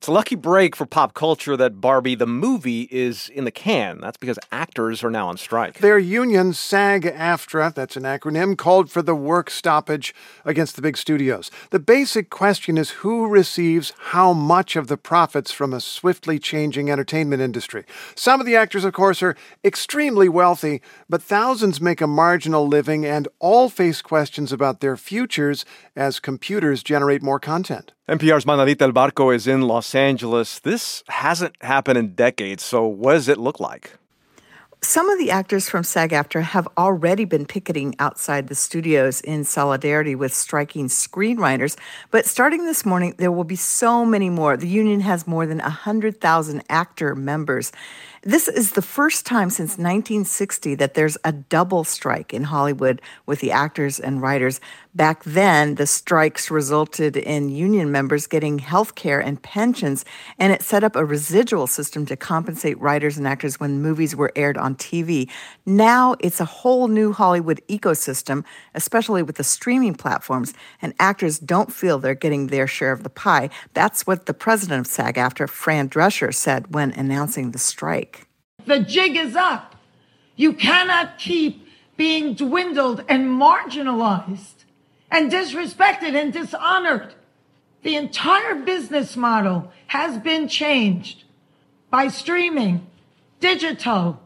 It's a lucky break for pop culture that Barbie the movie is in the can. That's because actors are now on strike. Their union, SAG-AFTRA, that's an acronym, called for the work stoppage against the big studios. The basic question is who receives how much of the profits from a swiftly changing entertainment industry. Some of the actors, of course, are extremely wealthy, but thousands make a marginal living and all face questions about their futures as computers generate more content. NPR's Manalita El Barco is in Los Angeles. This hasn't happened in decades, so what does it look like? Some of the actors from SAG-AFTRA have already been picketing outside the studios in solidarity with striking screenwriters. But starting this morning, there will be so many more. The union has more than 100,000 actor members. This is the first time since 1960 that there's a double strike in Hollywood with the actors and writers. Back then, the strikes resulted in union members getting health care and pensions, and it set up a residual system to compensate writers and actors when movies were aired on TV. Now it's a whole new Hollywood ecosystem, especially with the streaming platforms, and actors don't feel they're getting their share of the pie. That's what the president of SAG-AFTRA, Fran Drescher, said when announcing the strike. The jig is up. You cannot keep being dwindled and marginalized and disrespected and dishonored. The entire business model has been changed by streaming, digital,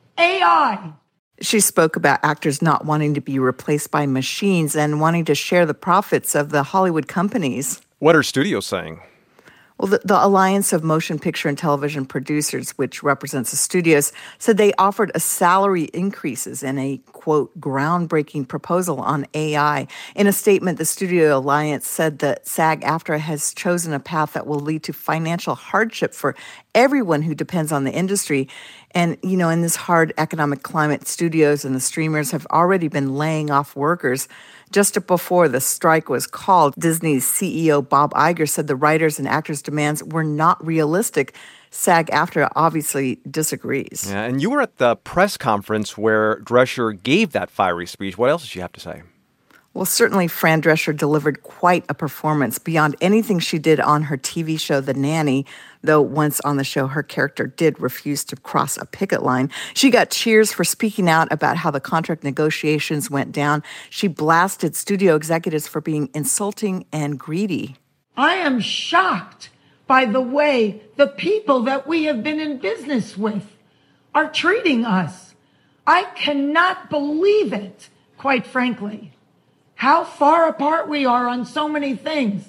AI. She spoke about actors not wanting to be replaced by machines and wanting to share the profits of the Hollywood companies. What are studios saying? Well, the Alliance of Motion Picture and Television Producers, which represents the studios, said they offered a salary increases in a, quote, groundbreaking proposal on AI. In a statement, the Studio Alliance said that SAG-AFTRA has chosen a path that will lead to financial hardship for everyone who depends on the industry. And, you know, in this hard economic climate, studios and the streamers have already been laying off workers. Just before the strike was called, Disney's CEO Bob Iger said the writers' and actors' demands were not realistic. SAG-AFTRA obviously disagrees. Yeah, and you were at the press conference where Drescher gave that fiery speech. What else did she have to say? Well, certainly Fran Drescher delivered quite a performance beyond anything she did on her TV show, The Nanny, though once on the show, her character did refuse to cross a picket line. She got cheers for speaking out about how the contract negotiations went down. She blasted studio executives for being insulting and greedy. I am shocked by the way the people that we have been in business with are treating us. I cannot believe it, quite frankly. How far apart we are on so many things.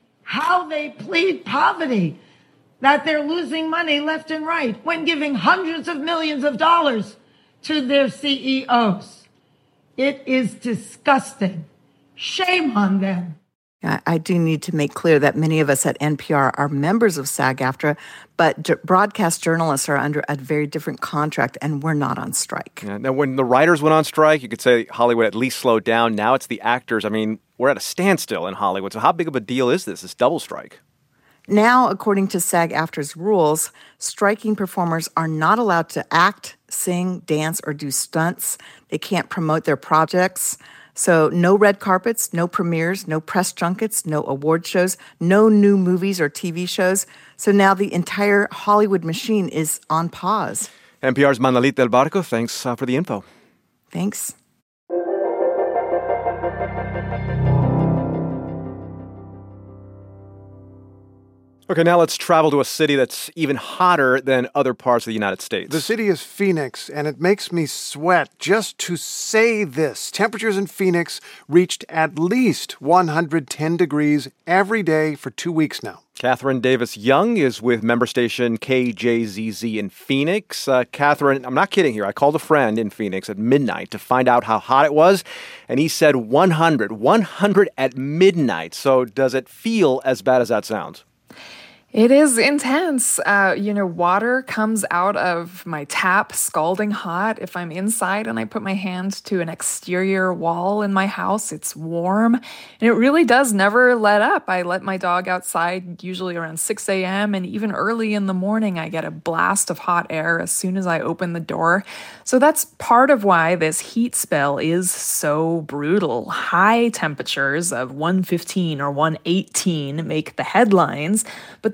How they plead poverty, that they're losing money left and right when giving hundreds of millions of dollars to their CEOs. It is disgusting. Shame on them. I do need to make clear that many of us at NPR are members of SAG-AFTRA, but broadcast journalists are under a very different contract, and we're not on strike. Yeah, now, when the writers went on strike, you could say Hollywood at least slowed down. Now it's the actors. I mean, we're at a standstill in Hollywood. So how big of a deal is this double strike? Now, according to SAG-AFTRA's rules, striking performers are not allowed to act, sing, dance, or do stunts. They can't promote their projects. So no red carpets, no premieres, no press junkets, no award shows, no new movies or TV shows. So now the entire Hollywood machine is on pause. NPR's Manalita El Barco, thanks for the info. Thanks. Okay, now let's travel to a city that's even hotter than other parts of the United States. The city is Phoenix, and it makes me sweat just to say this. Temperatures in Phoenix reached at least 110 degrees every day for 2 weeks now. Catherine Davis Young is with member station KJZZ in Phoenix. Catherine, I'm not kidding here. I called a friend in Phoenix at midnight to find out how hot it was, and he said 100 at midnight. So does it feel as bad as that sounds? It is intense. Water comes out of my tap scalding hot. If I'm inside and I put my hand to an exterior wall in my house, it's warm. And it really does never let up. I let my dog outside usually around 6 a.m. and even early in the morning, I get a blast of hot air as soon as I open the door. So that's part of why this heat spell is so brutal. High temperatures of 115 or 118 make the headlines, but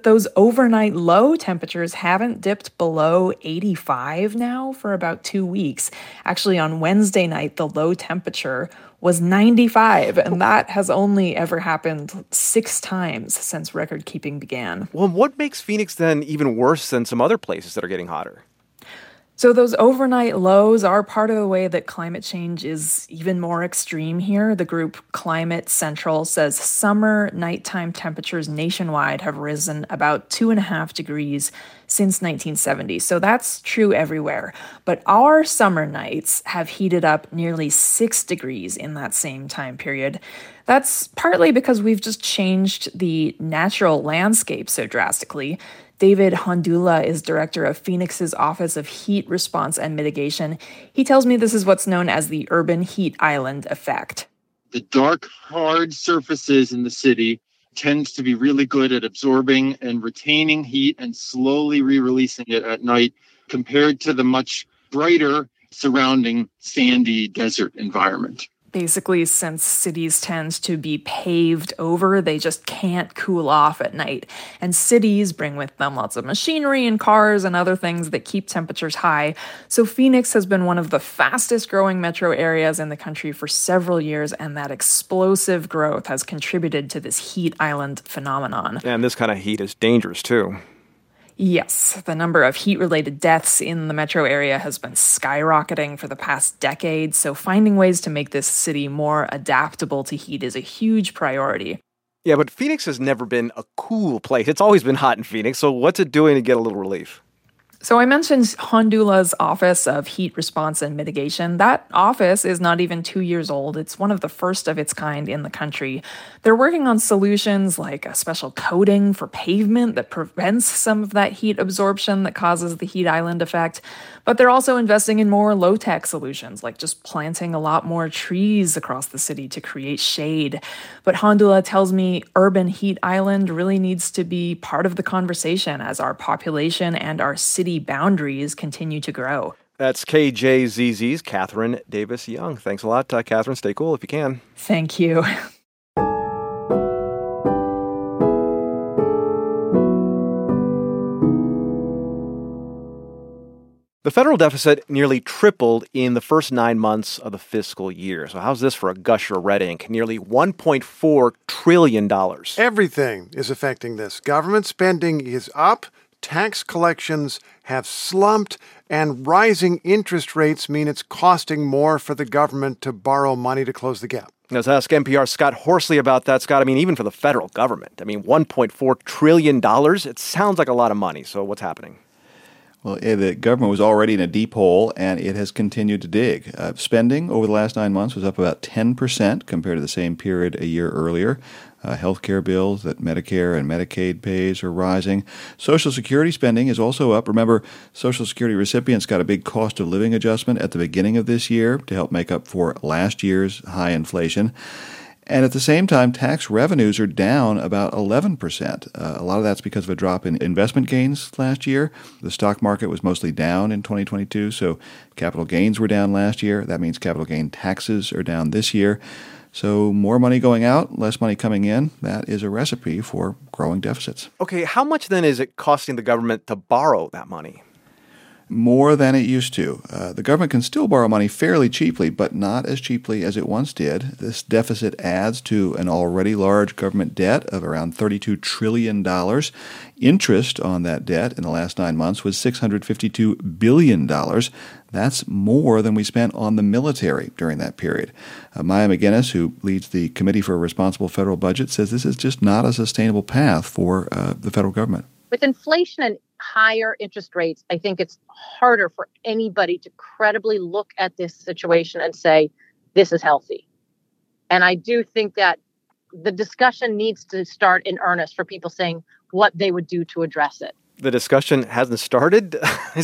those overnight low temperatures haven't dipped below 85 now for about 2 weeks. Actually, on Wednesday night, the low temperature was 95, and that has only ever happened 6 times since record keeping began. Well, what makes Phoenix then even worse than some other places that are getting hotter? So those overnight lows are part of the way that climate change is even more extreme here. The group Climate Central says summer nighttime temperatures nationwide have risen about 2.5 degrees since 1970. So that's true everywhere. But our summer nights have heated up nearly 6 degrees in that same time period. That's partly because we've just changed the natural landscape so drastically. David Hondula is director of Phoenix's Office of Heat Response and Mitigation. He tells me this is what's known as the urban heat island effect. The dark, hard surfaces in the city tends to be really good at absorbing and retaining heat and slowly re-releasing it at night compared to the much brighter surrounding sandy desert environment. Basically, since cities tend to be paved over, they just can't cool off at night. And cities bring with them lots of machinery and cars and other things that keep temperatures high. So Phoenix has been one of the fastest growing metro areas in the country for several years, and that explosive growth has contributed to this heat island phenomenon. And this kind of heat is dangerous, too. Yes, the number of heat-related deaths in the metro area has been skyrocketing for the past decade, so finding ways to make this city more adaptable to heat is a huge priority. Yeah, but Phoenix has never been a cool place. It's always been hot in Phoenix, so what's it doing to get a little relief? So I mentioned Hondula's Office of Heat Response and Mitigation. That office is not even 2 years old. It's one of the first of its kind in the country. They're working on solutions like a special coating for pavement that prevents some of that heat absorption that causes the heat island effect. But they're also investing in more low-tech solutions, like just planting a lot more trees across the city to create shade. But Hondula tells me urban heat island really needs to be part of the conversation as our population and our city boundaries continue to grow. That's KJZZ's Catherine Davis Young. Thanks a lot, Catherine. Stay cool if you can. Thank you. The federal deficit nearly tripled in the first 9 months of the fiscal year. So how's this for a gusher of red ink? Nearly $1.4 trillion. Everything is affecting this. Government spending is up, tax collections have slumped, and rising interest rates mean it's costing more for the government to borrow money to close the gap. Let's ask NPR's Scott Horsley about that. Scott, even for the federal government, $1.4 trillion, it sounds like a lot of money. So what's happening? Well, the government was already in a deep hole, and it has continued to dig. Spending over the last 9 months was up about 10% compared to the same period a year earlier. Healthcare bills that Medicare and Medicaid pays are rising. Social Security spending is also up. Remember, Social Security recipients got a big cost of living adjustment at the beginning of this year to help make up for last year's high inflation. And at the same time, tax revenues are down about 11%. A lot of that's because of a drop in investment gains last year. The stock market was mostly down in 2022, so capital gains were down last year. That means capital gain taxes are down this year. So more money going out, less money coming in. That is a recipe for growing deficits. Okay, how much then is it costing the government to borrow that money? More than it used to. The government can still borrow money fairly cheaply, but not as cheaply as it once did. This deficit adds to an already large government debt of around $32 trillion. Interest on that debt in the last 9 months was $652 billion. That's more than we spent on the military during that period. Maya McGinnis, who leads the Committee for a Responsible Federal Budget, says this is just not a sustainable path for the federal government. With inflation and higher interest rates, I think it's harder for anybody to credibly look at this situation and say, this is healthy. And I do think that the discussion needs to start in earnest for people saying what they would do to address it. The discussion hasn't started?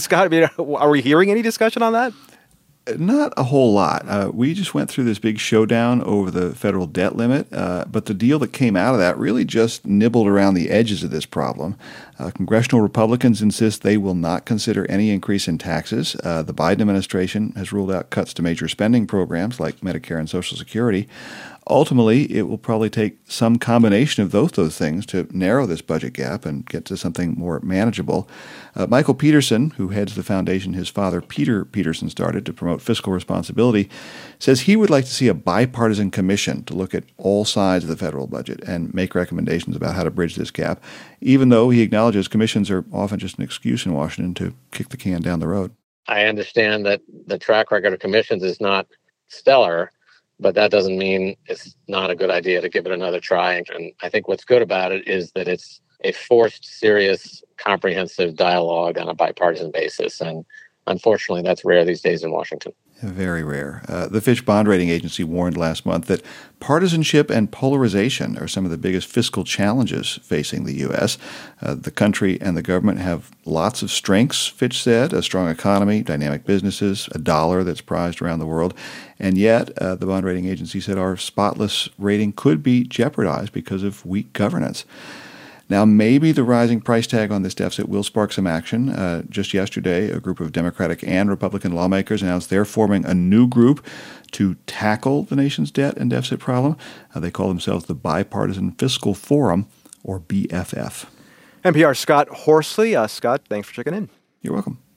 Are we hearing any discussion on that? Not a whole lot. We just went through this big showdown over the federal debt limit, but the deal that came out of that really just nibbled around the edges of this problem. Congressional Republicans insist they will not consider any increase in taxes. The Biden administration has ruled out cuts to major spending programs like Medicare and Social Security. Ultimately, it will probably take some combination of those things to narrow this budget gap and get to something more manageable. Michael Peterson, who heads the foundation his father Peter Peterson started to promote fiscal responsibility, says he would like to see a bipartisan commission to look at all sides of the federal budget and make recommendations about how to bridge this gap, even though he acknowledges commissions are often just an excuse in Washington to kick the can down the road. I understand that the track record of commissions is not stellar, but that doesn't mean it's not a good idea to give it another try. And I think what's good about it is that it's a forced, serious, comprehensive dialogue on a bipartisan basis. And unfortunately, that's rare these days in Washington. Very rare. The Fitch Bond Rating Agency warned last month that partisanship and polarization are some of the biggest fiscal challenges facing the U.S. The country and the government have lots of strengths, Fitch said, a strong economy, dynamic businesses, a dollar that's prized around the world. And yet, the Bond Rating Agency said our spotless rating could be jeopardized because of weak governance. Now, maybe the rising price tag on this deficit will spark some action. Just yesterday, a group of Democratic and Republican lawmakers announced they're forming a new group to tackle the nation's debt and deficit problem. They call themselves the Bipartisan Fiscal Forum, or BFF. NPR's Scott Horsley. Scott, thanks for checking in. You're welcome.